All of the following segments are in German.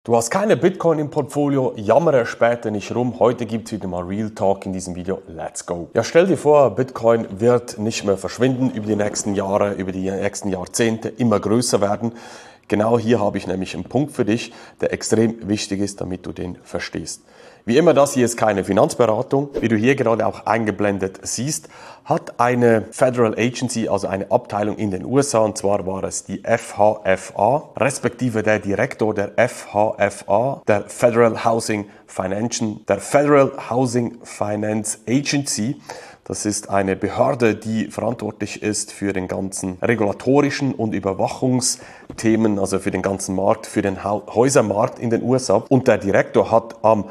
Du hast keine Bitcoin im Portfolio, jammere später nicht rum. Heute gibt es wieder mal Real Talk in diesem Video. Let's go! Ja, stell dir vor, Bitcoin wird nicht mehr verschwinden über die nächsten Jahre, über die nächsten Jahrzehnte, immer größer werden. Genau hier habe ich nämlich einen Punkt für dich, der extrem wichtig ist, damit du den verstehst. Wie immer, das hier ist keine Finanzberatung. Wie du hier gerade auch eingeblendet siehst, hat eine Federal Agency, also eine Abteilung in den USA, und zwar war es die FHFA, respektive der Direktor der FHFA, der Federal Housing Finance Agency. Das ist eine Behörde, die verantwortlich ist für den ganzen regulatorischen und Überwachungsthemen, also für den ganzen Markt, für den Häusermarkt in den USA. Und der Direktor hat am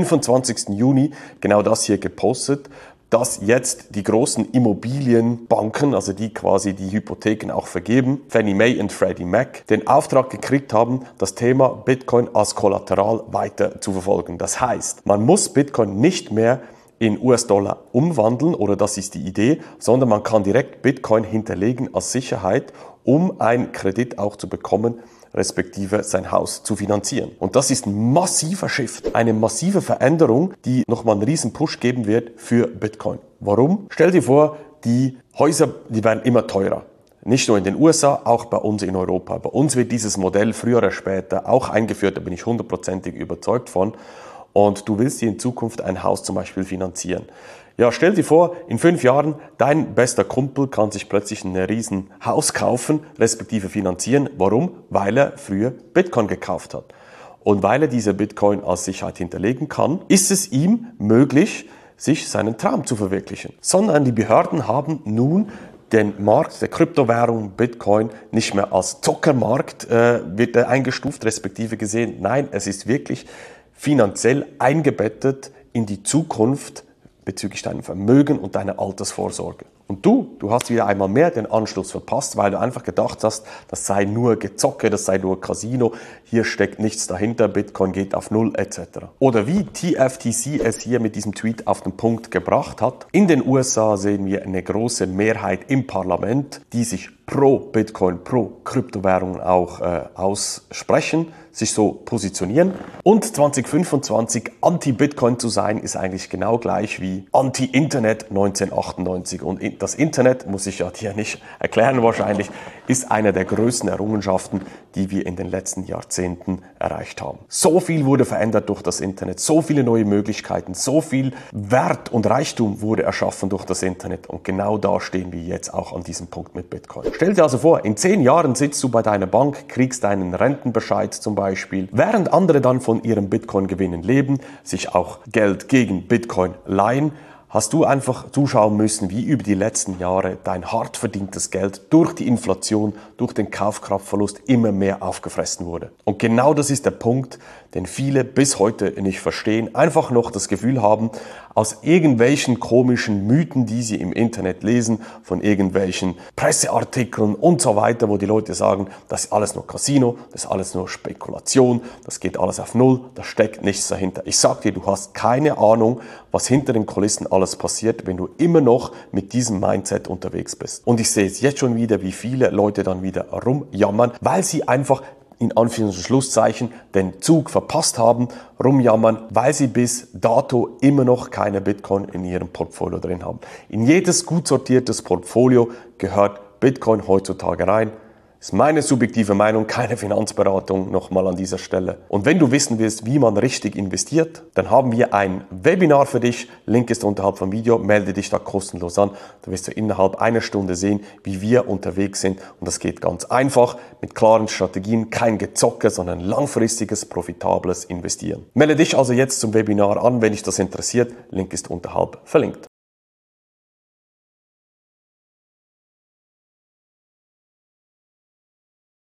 25. Juni genau das hier gepostet, dass jetzt die großen Immobilienbanken, also die quasi die Hypotheken auch vergeben, Fannie Mae und Freddie Mac, den Auftrag gekriegt haben, das Thema Bitcoin als Kollateral weiter zu verfolgen. Das heißt, man muss Bitcoin nicht mehr in US-Dollar umwandeln, oder das ist die Idee, sondern man kann direkt Bitcoin hinterlegen als Sicherheit, um einen Kredit auch zu bekommen, respektive sein Haus zu finanzieren. Und das ist ein massiver Shift, eine massive Veränderung, die nochmal einen riesen Push geben wird für Bitcoin. Warum? Stell dir vor, die Häuser, die werden immer teurer. Nicht nur in den USA, auch bei uns in Europa. Bei uns wird dieses Modell früher oder später auch eingeführt, da bin ich hundertprozentig überzeugt von. Und du willst dir in Zukunft ein Haus zum Beispiel finanzieren. Ja, stell dir vor, in 5 Jahren, dein bester Kumpel kann sich plötzlich ein riesen Haus kaufen, respektive finanzieren. Warum? Weil er früher Bitcoin gekauft hat. Und weil er diese Bitcoin als Sicherheit hinterlegen kann, ist es ihm möglich, sich seinen Traum zu verwirklichen. Sondern die Behörden haben nun den Markt der Kryptowährung Bitcoin nicht mehr als Zockermarkt wird er eingestuft, respektive gesehen. Nein, es ist wirklich finanziell eingebettet in die Zukunft bezüglich deinem Vermögen und deiner Altersvorsorge. Und du hast wieder einmal mehr den Anschluss verpasst, weil du einfach gedacht hast, das sei nur Gezocke, das sei nur Casino, hier steckt nichts dahinter, Bitcoin geht auf Null etc. Oder wie TFTC es hier mit diesem Tweet auf den Punkt gebracht hat. In den USA sehen wir eine große Mehrheit im Parlament, die sich pro Bitcoin, pro Kryptowährungen auch aussprechen, sich so positionieren. Und 2025 Anti-Bitcoin zu sein, ist eigentlich genau gleich wie Anti-Internet 1998. Und das Internet, muss ich ja dir nicht erklären wahrscheinlich, ist eine der größten Errungenschaften, die wir in den letzten Jahrzehnten erreicht haben. So viel wurde verändert durch das Internet, so viele neue Möglichkeiten, so viel Wert und Reichtum wurde erschaffen durch das Internet. Und genau da stehen wir jetzt auch an diesem Punkt mit Bitcoin. Stell dir also vor, in 10 Jahren sitzt du bei deiner Bank, kriegst deinen Rentenbescheid zum Beispiel, während andere dann von ihrem Bitcoin-Gewinnen leben, sich auch Geld gegen Bitcoin leihen, hast du einfach zuschauen müssen, wie über die letzten Jahre dein hart verdientes Geld durch die Inflation, durch den Kaufkraftverlust immer mehr aufgefressen wurde. Und genau das ist der Punkt, den viele bis heute nicht verstehen, einfach noch das Gefühl haben, aus irgendwelchen komischen Mythen, die sie im Internet lesen, von irgendwelchen Presseartikeln und so weiter, wo die Leute sagen, das ist alles nur Casino, das ist alles nur Spekulation, das geht alles auf Null, da steckt nichts dahinter. Ich sag dir, du hast keine Ahnung, was hinter den Kulissen alles passiert, wenn du immer noch mit diesem Mindset unterwegs bist. Und ich sehe es jetzt schon wieder, wie viele Leute dann wieder rumjammern, weil sie einfach in Anführungs- und Schlusszeichen den Zug verpasst haben, rumjammern, weil sie bis dato immer noch keine Bitcoin in ihrem Portfolio drin haben. In jedes gut sortiertes Portfolio gehört Bitcoin heutzutage rein. Das ist meine subjektive Meinung, keine Finanzberatung, nochmal an dieser Stelle. Und wenn du wissen willst, wie man richtig investiert, dann haben wir ein Webinar für dich. Link ist unterhalb vom Video, melde dich da kostenlos an. Da wirst du innerhalb einer Stunde sehen, wie wir unterwegs sind. Und das geht ganz einfach, mit klaren Strategien, kein Gezocke, sondern langfristiges, profitables Investieren. Melde dich also jetzt zum Webinar an, wenn dich das interessiert. Link ist unterhalb verlinkt.